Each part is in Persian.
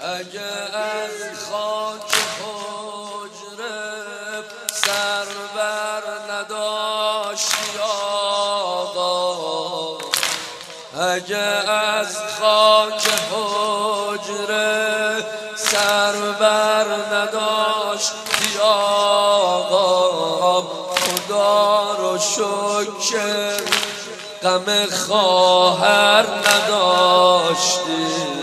اگه از خاک حجره سر بر نداشتی آقا، اگه از خاک حجره سر بر نداشتی آقا، خدا رو شکر غم خواهر نداشتی،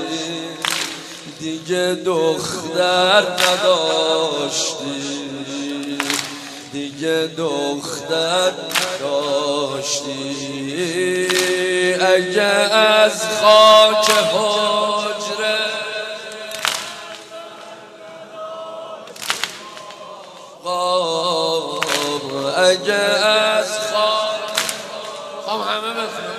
دیگه دختر نداشتی، دیگه دختر نداشتی. اگه از خاک حجره اگه از خاک همه بخونم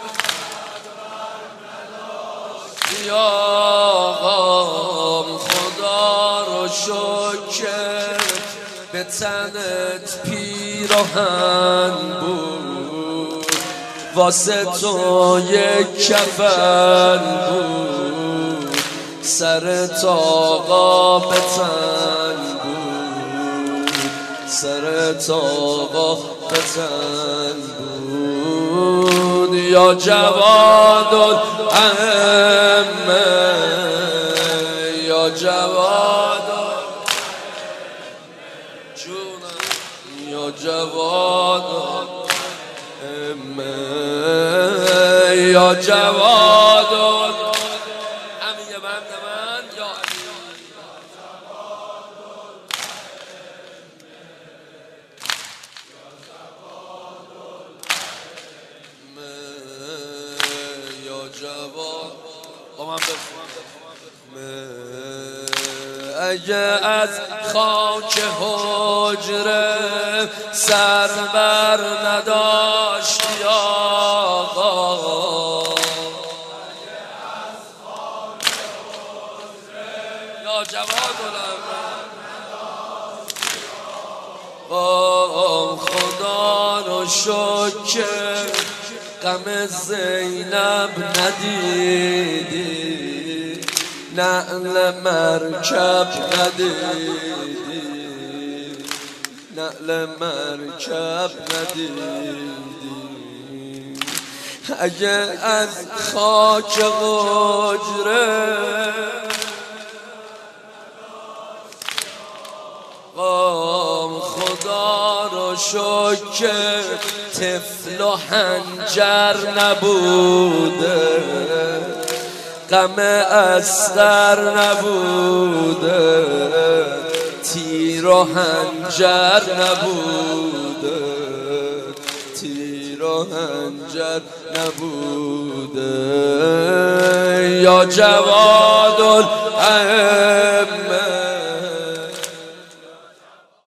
آقا، خدا رو شکر به تنت پیراهن بود، واسه تو یک کفن بود، سرت آقا به تن بود، سرت آقا به تن بود. یا جواد الائمه، یا جواد جونم، یا جواد الائمه، یا جواد همین یه بند من یا جواد با من اگه از خاک حجره سر بر نداشتی آقا، یا جواد الائمه، خدا رو شکر غم زینب ندیدی، نعل مرکب ندیدی، نعل مرکب ندیدی. اگه از خاک حجره خدا رو شکر طفل و حنجر نبوده، غم اصغر نبوده، تیر و حنجر نبوده، تیر و حنجر نبوده. یا جواد الائمه،